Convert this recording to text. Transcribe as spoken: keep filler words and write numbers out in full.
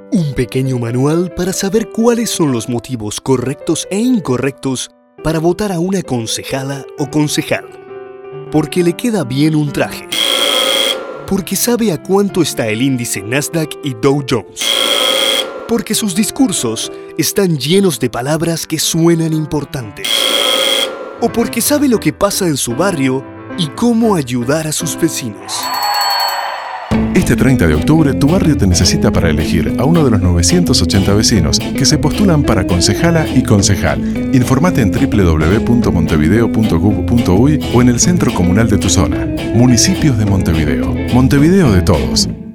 Un pequeño manual para saber cuáles son los motivos correctos e incorrectos para votar a una concejala o concejal. Porque le queda bien un traje. Porque sabe a cuánto está el índice Nasdaq y Dow Jones. Porque sus discursos están llenos de palabras que suenan importantes. O porque sabe lo que pasa en su barrio y cómo ayudar a sus vecinos. Este treinta de octubre, tu barrio te necesita para elegir a uno de los novecientos ochenta vecinos que se postulan para concejala y concejal. Informate en doble u doble u doble u punto montevideo punto gov punto uy o en el centro comunal de tu zona. Municipios de Montevideo. Montevideo de todos.